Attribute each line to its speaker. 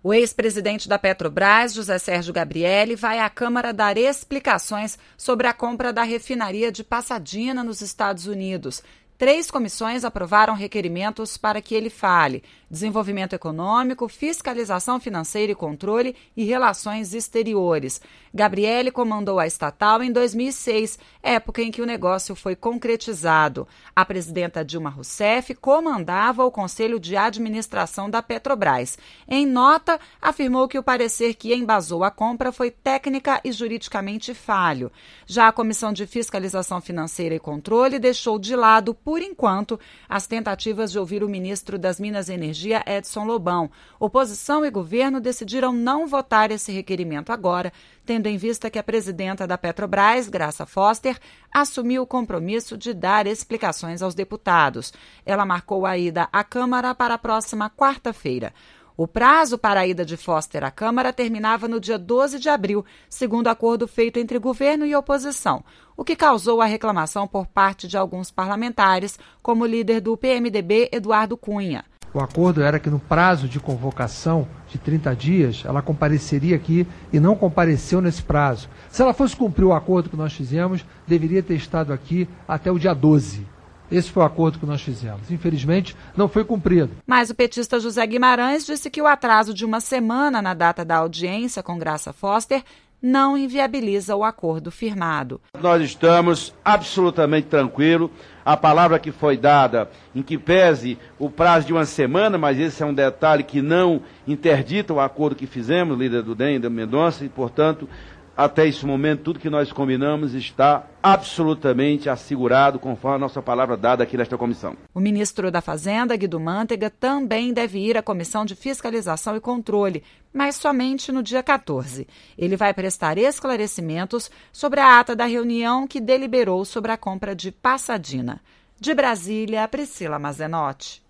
Speaker 1: O ex-presidente da Petrobras, José Sérgio Gabrielli, vai à Câmara dar explicações sobre a compra da refinaria de Pasadena, nos Estados Unidos. 3 comissões aprovaram requerimentos para que ele fale: desenvolvimento econômico, fiscalização financeira e controle e relações exteriores. Gabrielli comandou a estatal em 2006, época em que o negócio foi concretizado. A presidenta Dilma Rousseff comandava o Conselho de Administração da Petrobras. Em nota, afirmou que o parecer que embasou a compra foi técnica e juridicamente falho. Já a Comissão de Fiscalização Financeira e Controle deixou de lado, por enquanto, as tentativas de ouvir o ministro das Minas e Energia, Edson Lobão. Oposição e governo decidiram não votar esse requerimento agora, tendo em vista que a presidenta da Petrobras, Graça Foster, assumiu o compromisso de dar explicações aos deputados. Ela marcou a ida à Câmara para a próxima quarta-feira. O prazo para a ida de Foster à Câmara terminava no dia 12 de abril, segundo acordo feito entre governo e oposição, o que causou a reclamação por parte de alguns parlamentares, como o líder do PMDB, Eduardo Cunha.
Speaker 2: O acordo era que no prazo de convocação de 30 dias, ela compareceria aqui e não compareceu nesse prazo. Se ela fosse cumprir o acordo que nós fizemos, deveria ter estado aqui até o dia 12. Esse foi o acordo que nós fizemos. Infelizmente, não foi cumprido.
Speaker 1: Mas o petista José Guimarães disse que o atraso de uma semana na data da audiência com Graça Foster não inviabiliza o acordo firmado.
Speaker 3: Nós estamos absolutamente tranquilos. A palavra que foi dada, em que pese o prazo de uma semana, mas esse é um detalhe que não interdita o acordo que fizemos, líder do DEM, da Mendonça, e, portanto, até esse momento, tudo que nós combinamos está absolutamente assegurado, conforme a nossa palavra dada aqui nesta comissão.
Speaker 1: O ministro da Fazenda, Guido Mantega, também deve ir à Comissão de Fiscalização e Controle, mas somente no dia 14. Ele vai prestar esclarecimentos sobre a ata da reunião que deliberou sobre a compra de Pasadena. De Brasília, Priscila Mazenotti.